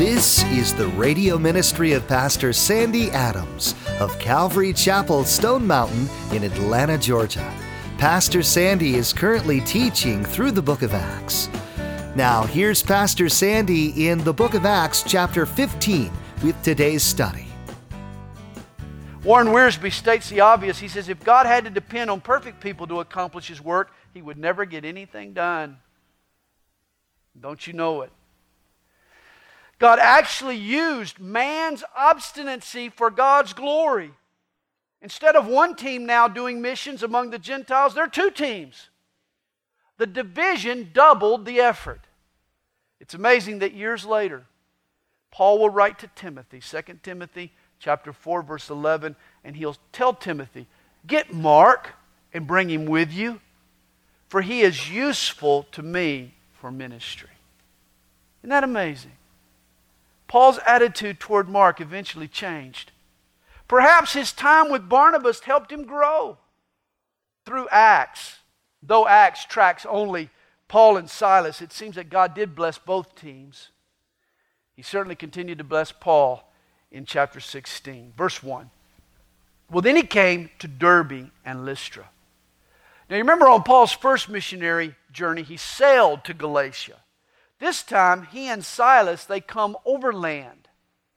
This is the radio ministry of Pastor Sandy Adams of Calvary Chapel, Stone Mountain in Atlanta, Georgia. Pastor Sandy is currently teaching through the book of Acts. Now, here's Pastor Sandy in the book of Acts, chapter 15, with today's study. Warren Wiersbe states the obvious. He says, if God had to depend on perfect people to accomplish His work, He would never get anything done. Don't you know it? God actually used man's obstinacy for God's glory. Instead of one team now doing missions among the Gentiles, there are two teams. The division doubled the effort. It's amazing that years later, Paul will write to Timothy, 2 Timothy chapter 4, verse 11, and he'll tell Timothy, get Mark and bring him with you, for he is useful to me for ministry. Isn't that amazing? Paul's attitude toward Mark eventually changed. Perhaps his time with Barnabas helped him grow. Through Acts, though Acts tracks only Paul and Silas, it seems that God did bless both teams. He certainly continued to bless Paul in chapter 16. Verse 1. Well, then he came to Derbe and Lystra. Now you remember on Paul's first missionary journey, he sailed to Galatia. This time, he and Silas, they come overland.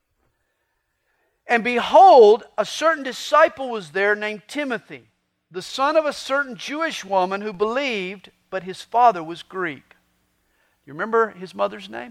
And behold, a certain disciple was there named Timothy, the son of a certain Jewish woman who believed, but his father was Greek. You remember his mother's name?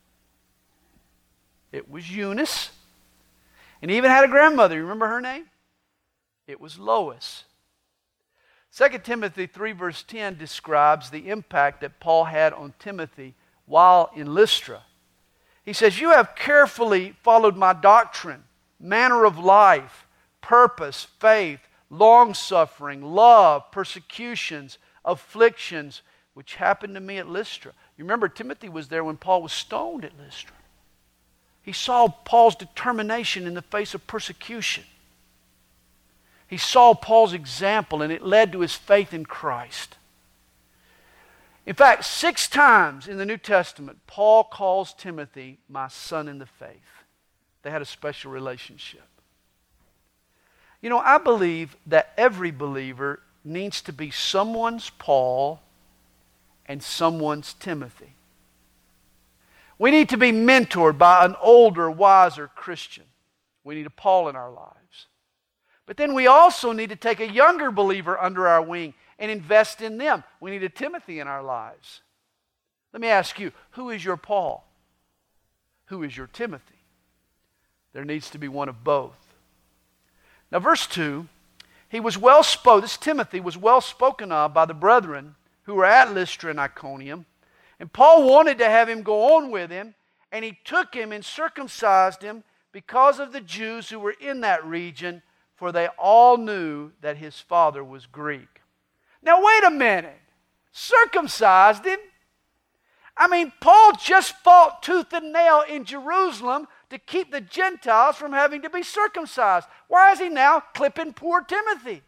It was Eunice. And he even had a grandmother. You remember her name? It was Lois. 2 Timothy 3 verse 10 describes the impact that Paul had on Timothy while in Lystra. He says, you have carefully followed my doctrine, manner of life, purpose, faith, long-suffering, love, persecutions, afflictions, which happened to me at Lystra. You remember Timothy was there when Paul was stoned at Lystra. He saw Paul's determination in the face of persecution. He saw Paul's example, and it led to his faith in Christ. In fact, 6 times in the New Testament, Paul calls Timothy my son in the faith. They had a special relationship. You know, I believe that every believer needs to be someone's Paul and someone's Timothy. We need to be mentored by an older, wiser Christian. We need a Paul in our lives. But then we also need to take a younger believer under our wing and invest in them. We need a Timothy in our lives. Let me ask you, who is your Paul? Who is your Timothy? There needs to be one of both. Now verse 2, this Timothy was well spoken of by the brethren who were at Lystra and Iconium. And Paul wanted to have him go on with him, and he took him and circumcised him because of the Jews who were in that region, for they all knew that his father was Greek. Now wait a minute. Circumcised him? I mean, Paul just fought tooth and nail in Jerusalem to keep the Gentiles from having to be circumcised. Why is he now clipping poor Timothy?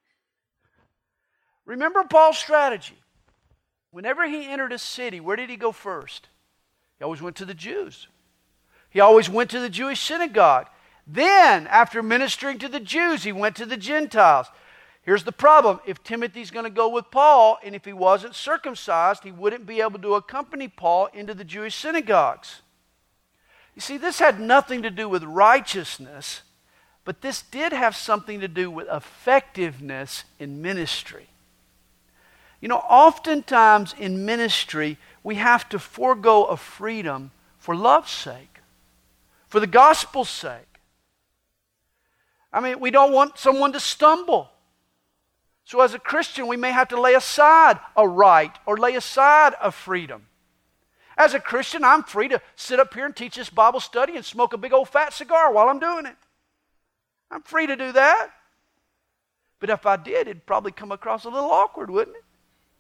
Remember Paul's strategy. Whenever he entered a city, where did he go first? He always went to the Jews. He always went to the Jewish synagogue. Then, after ministering to the Jews, he went to the Gentiles. Here's the problem. If Timothy's going to go with Paul, and if he wasn't circumcised, he wouldn't be able to accompany Paul into the Jewish synagogues. You see, this had nothing to do with righteousness, but this did have something to do with effectiveness in ministry. You know, oftentimes in ministry, we have to forego a freedom for love's sake, for the gospel's sake. I mean, we don't want someone to stumble. So as a Christian, we may have to lay aside a right or lay aside a freedom. As a Christian, I'm free to sit up here and teach this Bible study and smoke a big old fat cigar while I'm doing it. I'm free to do that. But if I did, it'd probably come across a little awkward, wouldn't it?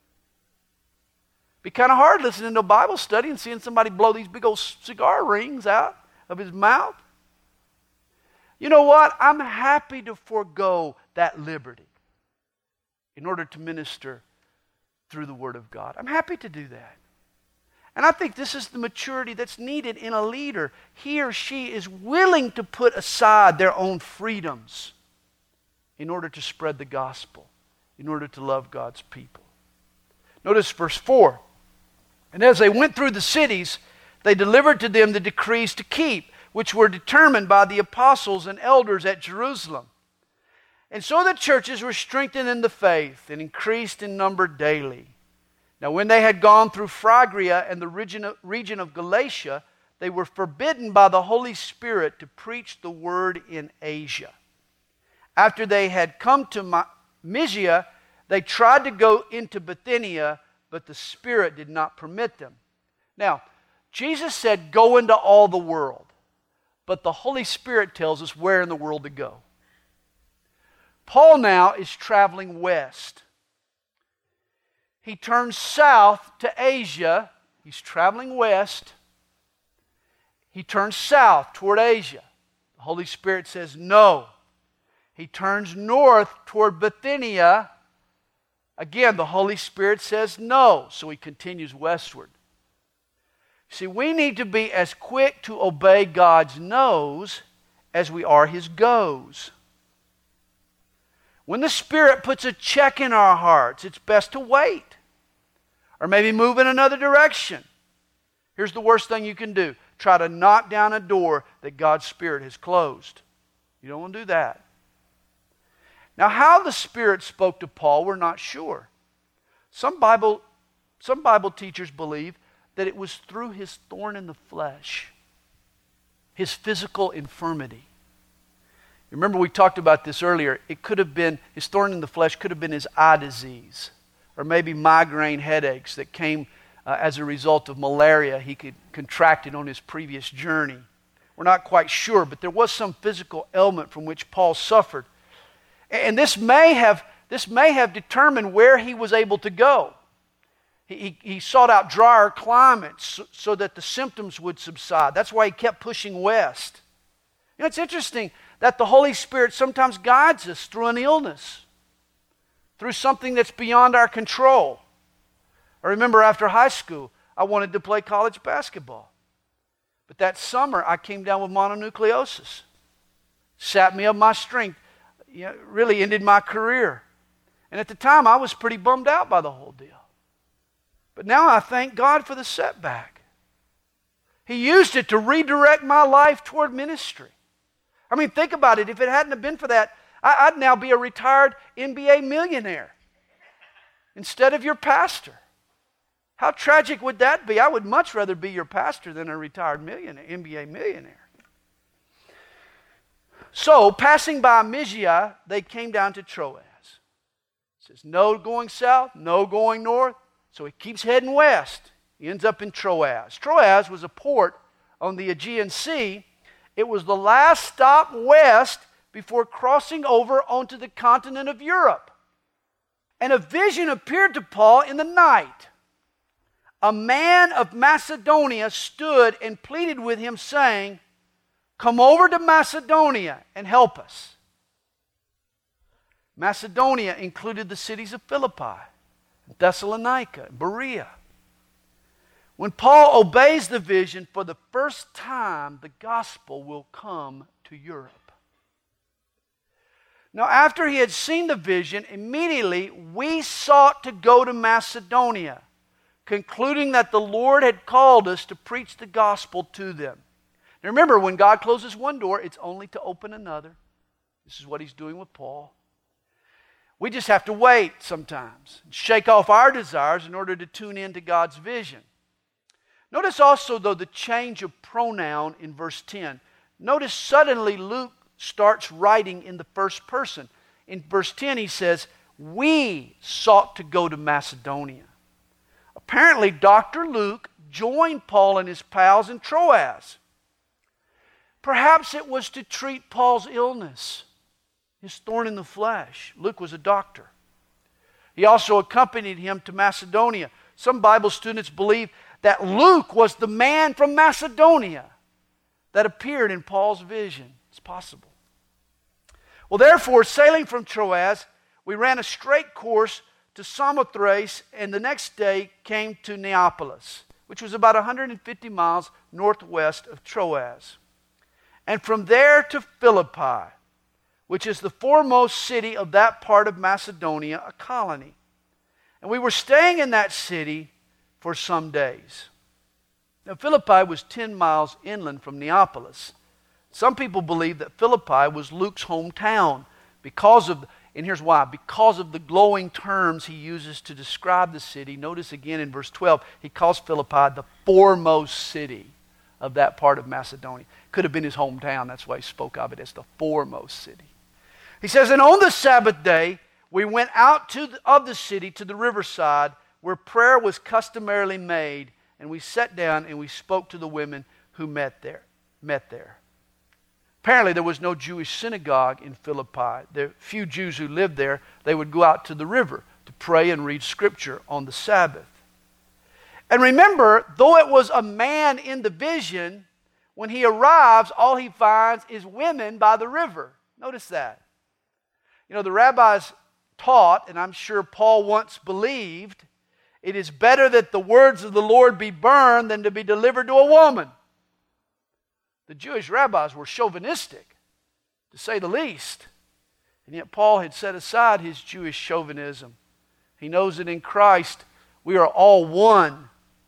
Be kind of hard listening to a Bible study and seeing somebody blow these big old cigar rings out of his mouth. You know what? I'm happy to forego that liberty in order to minister through the Word of God. I'm happy to do that. And I think this is the maturity that's needed in a leader. He or she is willing to put aside their own freedoms in order to spread the gospel, in order to love God's people. Notice verse 4. And as they went through the cities, they delivered to them the decrees to keep, which were determined by the apostles and elders at Jerusalem. And so the churches were strengthened in the faith and increased in number daily. Now when they had gone through Phrygia and the region of Galatia, they were forbidden by the Holy Spirit to preach the word in Asia. After they had come to Mysia, they tried to go into Bithynia, but the Spirit did not permit them. Now, Jesus said, go into all the world. But the Holy Spirit tells us where in the world to go. Paul now is traveling west. He turns south to Asia. He's traveling west. He turns south toward Asia. The Holy Spirit says no. He turns north toward Bithynia. Again, the Holy Spirit says no. So he continues westward. See, we need to be as quick to obey God's no's as we are His go's. When the Spirit puts a check in our hearts, it's best to wait. Or maybe move in another direction. Here's the worst thing you can do. Try to knock down a door that God's Spirit has closed. You don't want to do that. Now, how the Spirit spoke to Paul, we're not sure. Some Bible teachers believe that it was through his thorn in the flesh, his physical infirmity. Remember we talked about this earlier. It could have been, his thorn in the flesh could have been his eye disease, or maybe migraine headaches that came as a result of malaria he could contracted on his previous journey. We're not quite sure, but there was some physical ailment from which Paul suffered. And this may have determined where he was able to go. He sought out drier climates so that the symptoms would subside. That's why he kept pushing west. You know, it's interesting that the Holy Spirit sometimes guides us through an illness, through something that's beyond our control. I remember after high school, I wanted to play college basketball. But that summer, I came down with mononucleosis. Sapped me of my strength. Really ended my career. And at the time, I was pretty bummed out by the whole deal. But now I thank God for the setback. He used it to redirect my life toward ministry. I mean, think about it. If it hadn't have been for that, I'd now be a retired NBA millionaire instead of your pastor. How tragic would that be? I would much rather be your pastor than a retired NBA millionaire. So, passing by Mysia, they came down to Troas. It says, no going south, no going north. So he keeps heading west. He ends up in Troas. Troas was a port on the Aegean Sea. It was the last stop west before crossing over onto the continent of Europe. And a vision appeared to Paul in the night. A man of Macedonia stood and pleaded with him, saying, come over to Macedonia and help us. Macedonia included the cities of Philippi, Thessalonica, Berea. When Paul obeys the vision, for the first time, the gospel will come to Europe. Now, after he had seen the vision, immediately we sought to go to Macedonia, concluding that the Lord had called us to preach the gospel to them. Now remember, when God closes one door, it's only to open another. This is what He's doing with Paul. We just have to wait sometimes, shake off our desires in order to tune into God's vision. Notice also, though, the change of pronoun in verse 10. Notice suddenly Luke starts writing in the first person. In verse 10 he says, we sought to go to Macedonia. Apparently Dr. Luke joined Paul and his pals in Troas. Perhaps it was to treat Paul's illness, his thorn in the flesh. Luke was a doctor. He also accompanied him to Macedonia. Some Bible students believe that Luke was the man from Macedonia that appeared in Paul's vision. It's possible. Well, therefore, sailing from Troas, we ran a straight course to Samothrace, and the next day came to Neapolis. which was about 150 miles northwest of Troas. And from there to Philippi, which is the foremost city of that part of Macedonia, a colony. And we were staying in that city for some days. Now, Philippi was 10 miles inland from Neapolis. Some people believe that Philippi was Luke's hometown and here's why, because of the glowing terms he uses to describe the city. Notice again in verse 12, he calls Philippi the foremost city of that part of Macedonia. Could have been his hometown, that's why he spoke of it as the foremost city. He says, and on the Sabbath day, we went out of the city to the riverside where prayer was customarily made, and we sat down and we spoke to the women who met there. Apparently there was no Jewish synagogue in Philippi. The few Jews who lived there, they would go out to the river to pray and read Scripture on the Sabbath. And remember, though it was a man in the vision, when he arrives, all he finds is women by the river. Notice that. You know, the rabbis taught, and I'm sure Paul once believed, it is better that the words of the Lord be burned than to be delivered to a woman. The Jewish rabbis were chauvinistic, to say the least. And yet Paul had set aside his Jewish chauvinism. He knows that in Christ we are all one.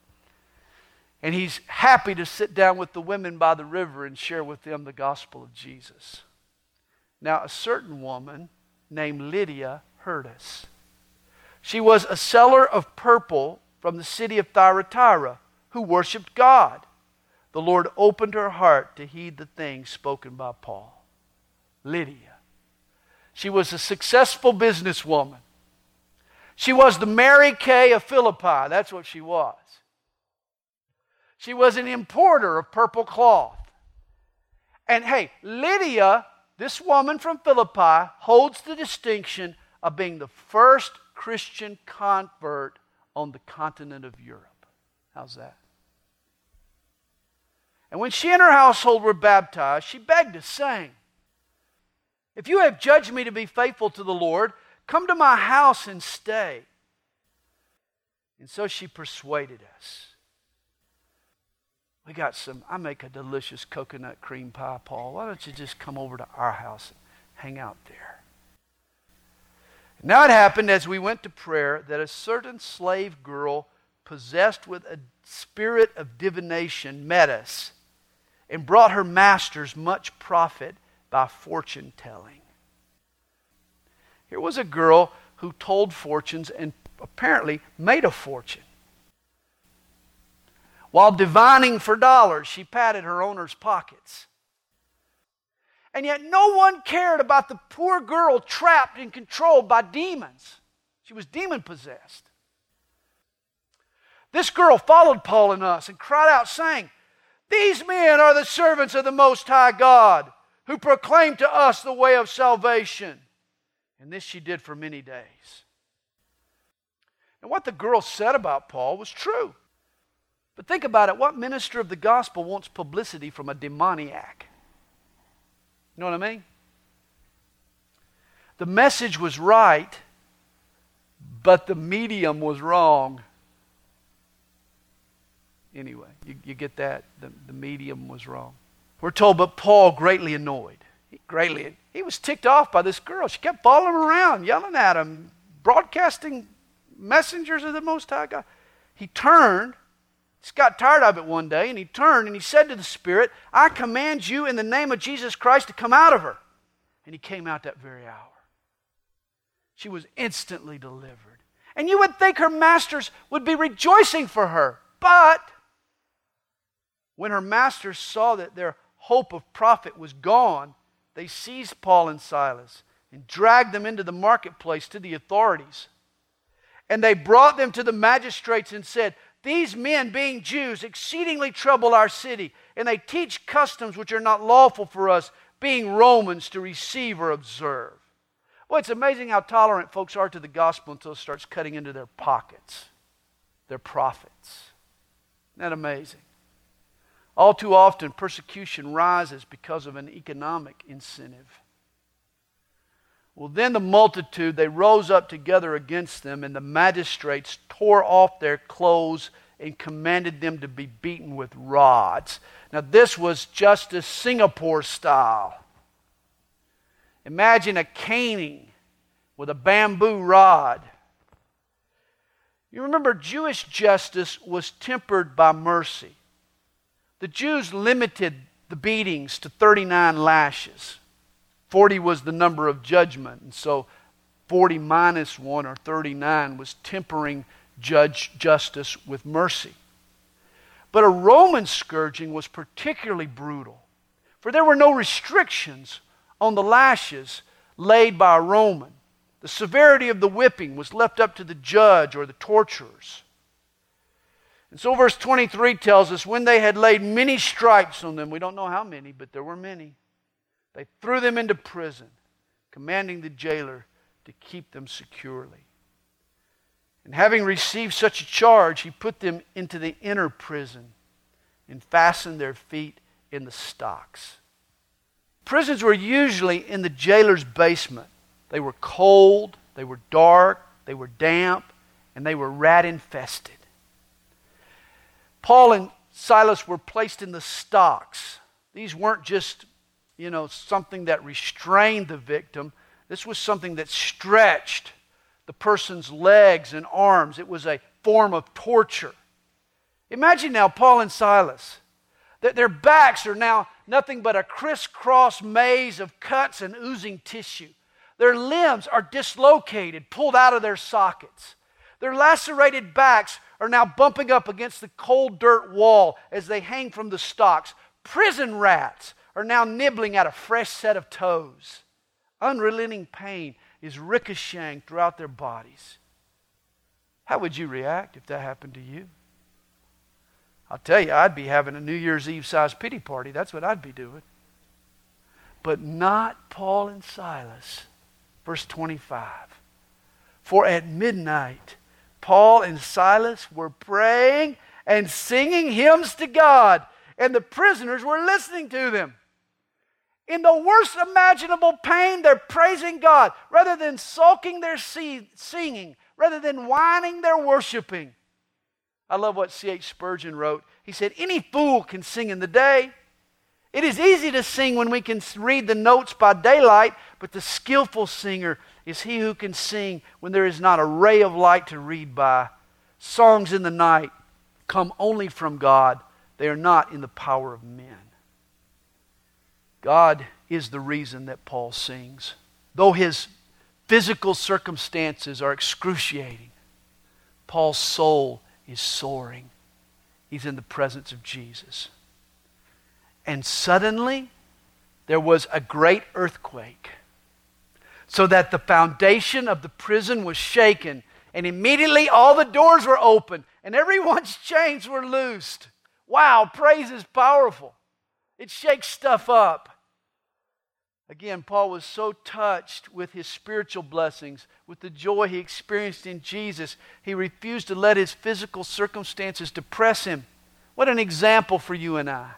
And he's happy to sit down with the women by the river and share with them the gospel of Jesus. Now, a certain woman named Lydia heard us. She was a seller of purple from the city of Thyatira who worshiped God. The Lord opened her heart to heed the things spoken by Paul. Lydia. She was a successful businesswoman. She was the Mary Kay of Philippi. That's what she was. She was an importer of purple cloth. And hey, Lydia, this woman from Philippi, holds the distinction of being the first Christian convert on the continent of Europe. How's that? And when she and her household were baptized, she begged us, saying, if you have judged me to be faithful to the Lord, come to my house and stay. And so she persuaded us. I make a delicious coconut cream pie, Paul. Why don't you just come over to our house and hang out there? Now it happened as we went to prayer that a certain slave girl possessed with a spirit of divination met us and brought her masters much profit by fortune telling. Here was a girl who told fortunes and apparently made a fortune. While divining for dollars, she patted her owner's pockets. And yet no one cared about the poor girl trapped and controlled by demons. She was demon-possessed. This girl followed Paul and us and cried out, saying, these men are the servants of the Most High God, who proclaim to us the way of salvation. And this she did for many days. And what the girl said about Paul was true. But think about it. What minister of the gospel wants publicity from a demoniac? You know what I mean? The message was right, but the medium was wrong. Anyway, you get that? The medium was wrong. We're told, but Paul greatly annoyed. He was ticked off by this girl. She kept following him around, yelling at him, broadcasting messengers of the Most High God. He turned. He got tired of it one day, and he turned and he said to the Spirit, I command you in the name of Jesus Christ to come out of her. And he came out that very hour. She was instantly delivered. And you would think her masters would be rejoicing for her. But when her masters saw that their hope of profit was gone, they seized Paul and Silas and dragged them into the marketplace to the authorities. And they brought them to the magistrates and said, these men, being Jews, exceedingly trouble our city, and they teach customs which are not lawful for us, being Romans, to receive or observe. Well, it's amazing how tolerant folks are to the gospel until it starts cutting into their pockets, their profits. Isn't that amazing? All too often, persecution rises because of an economic incentive. Well, then the multitude, they rose up together against them, and the magistrates tore off their clothes and commanded them to be beaten with rods. Now this was Justice Singapore style. Imagine a caning with a bamboo rod. You remember, Jewish justice was tempered by mercy. The Jews limited the beatings to 39 lashes. 40 was the number of judgment, and so 40 minus 1, or 39, was tempering justice with mercy. But a Roman scourging was particularly brutal, for there were no restrictions on the lashes laid by a Roman. The severity of the whipping was left up to the judge or the torturers. And so verse 23 tells us, when they had laid many stripes on them, we don't know how many, but there were many, they threw them into prison, commanding the jailer to keep them securely. And having received such a charge, he put them into the inner prison and fastened their feet in the stocks. Prisons were usually in the jailer's basement. They were cold, they were dark, they were damp, and they were rat-infested. Paul and Silas were placed in the stocks. These weren't just, something that restrained the victim. This was something that stretched the person's legs and arms. It was a form of torture. Imagine now Paul and Silas, that their backs are now nothing but a crisscross maze of cuts and oozing tissue. Their limbs are dislocated, pulled out of their sockets. Their lacerated backs are now bumping up against the cold dirt wall as they hang from the stocks. Prison rats are now nibbling at a fresh set of toes. Unrelenting pain is ricocheting throughout their bodies. How would you react if that happened to you? I'll tell you, I'd be having a New Year's Eve sized pity party. That's what I'd be doing. But not Paul and Silas. Verse 25. For at midnight, Paul and Silas were praying and singing hymns to God, and the prisoners were listening to them. In the worst imaginable pain, they're praising God. Rather than sulking, they're singing. Rather than whining, they're worshiping. I love what C.H. Spurgeon wrote. He said, any fool can sing in the day. It is easy to sing when we can read the notes by daylight, but the skillful singer is he who can sing when there is not a ray of light to read by. Songs in the night come only from God. They are not in the power of men. God is the reason that Paul sings. Though his physical circumstances are excruciating, Paul's soul is soaring. He's in the presence of Jesus. And suddenly, there was a great earthquake, so that the foundation of the prison was shaken, and immediately all the doors were open, and everyone's chains were loosed. Wow, praise is powerful. It shakes stuff up. Again, Paul was so touched with his spiritual blessings, with the joy he experienced in Jesus, he refused to let his physical circumstances depress him. What an example for you and I.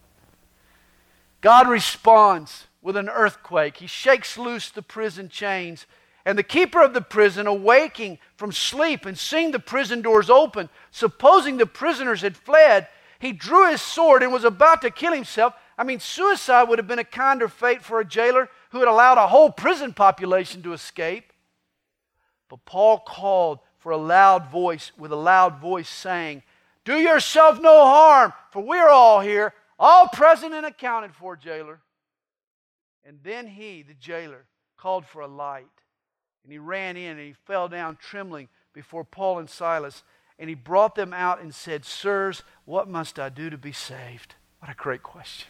God responds with an earthquake. He shakes loose the prison chains, and the keeper of the prison, awaking from sleep and seeing the prison doors open, supposing the prisoners had fled, he drew his sword and was about to kill himself. Suicide would have been a kinder fate for a jailer who had allowed a whole prison population to escape. But Paul called with a loud voice saying, do yourself no harm, for we're all here, all present and accounted for, jailer. And then he, the jailer, called for a light. And he ran in and he fell down trembling before Paul and Silas. And he brought them out and said, sirs, what must I do to be saved? What a great question.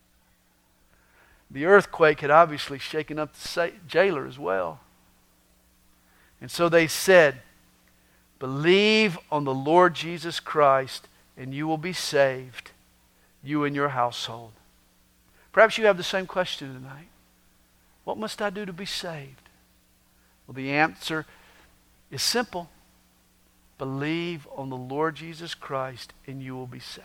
The earthquake had obviously shaken up the jailer as well. And so they said, believe on the Lord Jesus Christ and you will be saved, you and your household. Perhaps you have the same question tonight. What must I do to be saved? Well, the answer is simple. Believe on the Lord Jesus Christ and you will be saved.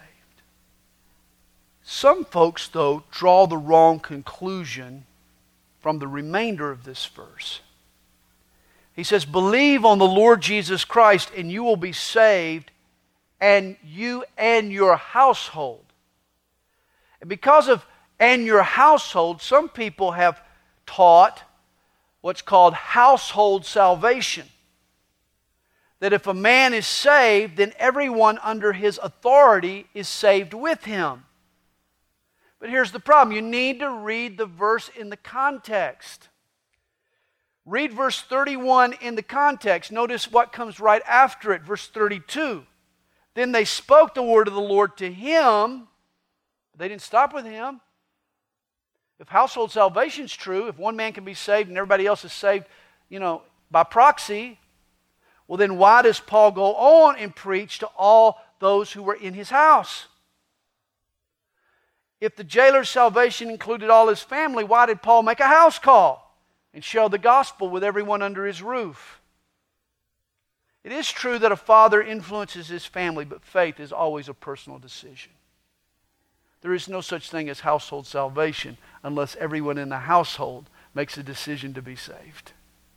Some folks, though, draw the wrong conclusion from the remainder of this verse. He says, believe on the Lord Jesus Christ and you will be saved, and you and your household. And because of and your household, some people have taught what's called household salvation. That if a man is saved, then everyone under his authority is saved with him. But here's the problem. You need to read the verse in the context. Read verse 31 in the context. Notice what comes right after it, verse 32. Then they spoke the word of the Lord to him. They didn't stop with him. If household salvation is true, if one man can be saved and everybody else is saved, by proxy, well then why does Paul go on and preach to all those who were in his house? If the jailer's salvation included all his family, why did Paul make a house call and share the gospel with everyone under his roof? It is true that a father influences his family, but faith is always a personal decision. There is no such thing as household salvation unless everyone in the household makes a decision to be saved.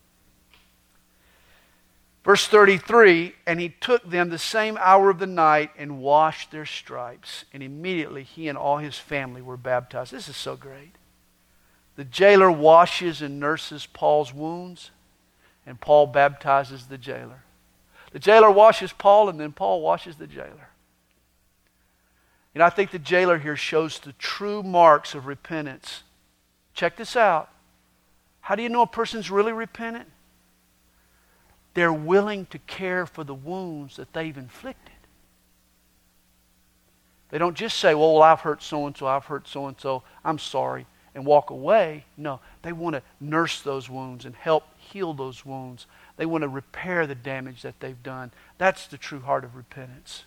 Verse 33, and he took them the same hour of the night and washed their stripes. And immediately he and all his family were baptized. This is so great. The jailer washes and nurses Paul's wounds, and Paul baptizes the jailer. The jailer washes Paul, and then Paul washes the jailer. And I think the jailer here shows the true marks of repentance. Check this out. How do you know a person's really repentant? They're willing to care for the wounds that they've inflicted. They don't just say, well, I've hurt so-and-so, I've hurt so-and-so, I'm sorry, and walk away. No, they want to nurse those wounds and help heal those wounds. They want to repair the damage that they've done. That's the true heart of repentance.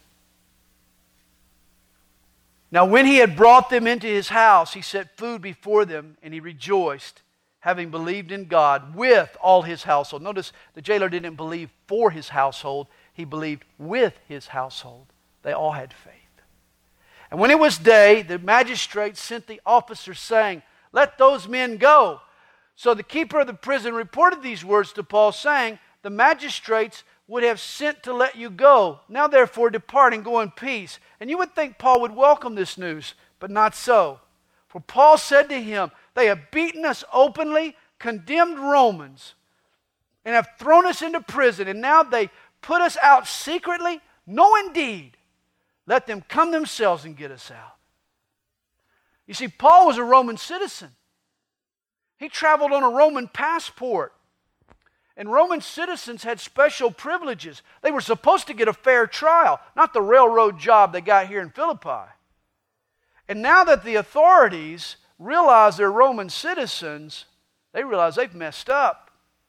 Now when he had brought them into his house, he set food before them, and he rejoiced, having believed in God with all his household. Notice the jailer didn't believe for his household. He believed with his household. They all had faith. And when it was day, the magistrates sent the officers saying, let those men go. So the keeper of the prison reported these words to Paul, saying, the magistrates would have sent to let you go. Now therefore depart and go in peace. And you would think Paul would welcome this news, but not so. For Paul said to him, they have beaten us openly, condemned Romans, and have thrown us into prison, and now they put us out secretly? No, indeed. Let them come themselves and get us out. You see, Paul was a Roman citizen. He traveled on a Roman passport. And Roman citizens had special privileges. They were supposed to get a fair trial, not the railroad job they got here in Philippi. And now that the authorities realize they're Roman citizens, they realize they've messed up.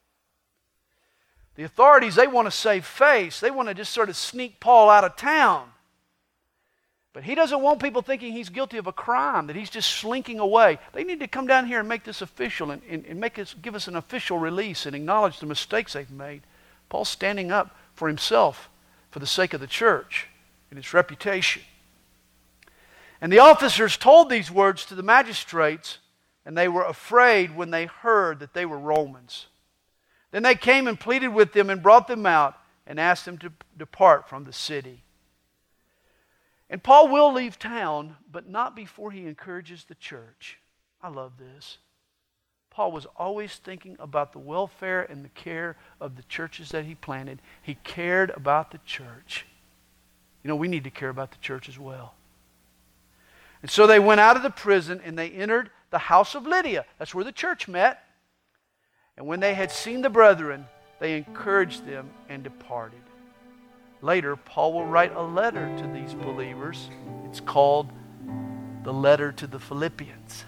The authorities, they want to save face. They want to just sort of sneak Paul out of town. But he doesn't want people thinking he's guilty of a crime, that he's just slinking away. They need to come down here and make this official and give us an official release and acknowledge the mistakes they've made. Paul's standing up for himself for the sake of the church and its reputation. And the officers told these words to the magistrates, and they were afraid when they heard that they were Romans. Then they came and pleaded with them and brought them out and asked them to depart from the city. And Paul will leave town, but not before he encourages the church. I love this. Paul was always thinking about the welfare and the care of the churches that he planted. He cared about the church. We need to care about the church as well. And so they went out of the prison and they entered the house of Lydia. That's where the church met. And when they had seen the brethren, they encouraged them and departed. Later, Paul will write a letter to these believers. It's called the letter to the Philippians.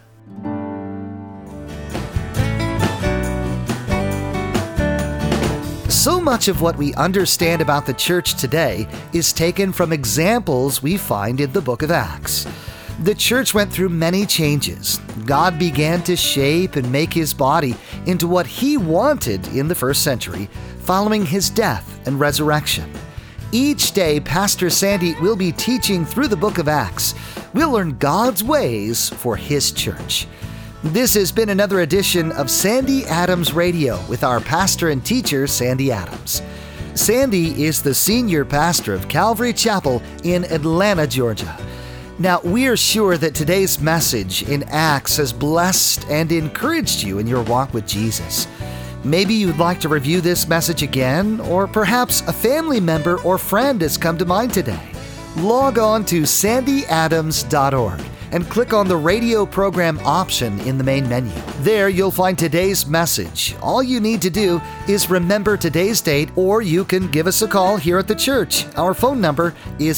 So much of what we understand about the church today is taken from examples we find in the book of Acts. The church went through many changes. God began to shape and make his body into what he wanted in the first century, following his death and resurrection. Each day, Pastor Sandy will be teaching through the book of Acts. We'll learn God's ways for his church. This has been another edition of Sandy Adams Radio with our pastor and teacher, Sandy Adams. Sandy is the senior pastor of Calvary Chapel in Atlanta, Georgia. Now, we are sure that today's message in Acts has blessed and encouraged you in your walk with Jesus. Maybe you'd like to review this message again, or perhaps a family member or friend has come to mind today. Log on to sandyadams.org and click on the radio program option in the main menu. There you'll find today's message. All you need to do is remember today's date, or you can give us a call here at the church. Our phone number is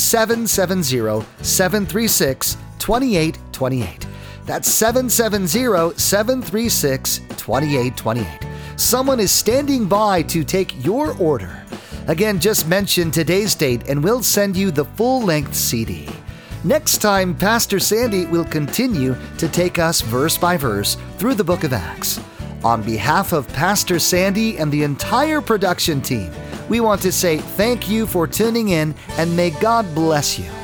770-736-2828. That's 770-736-2828. Someone is standing by to take your order. Again, just mention today's date and we'll send you the full-length CD. Next time, Pastor Sandy will continue to take us verse by verse through the book of Acts. On behalf of Pastor Sandy and the entire production team, we want to say thank you for tuning in, and may God bless you.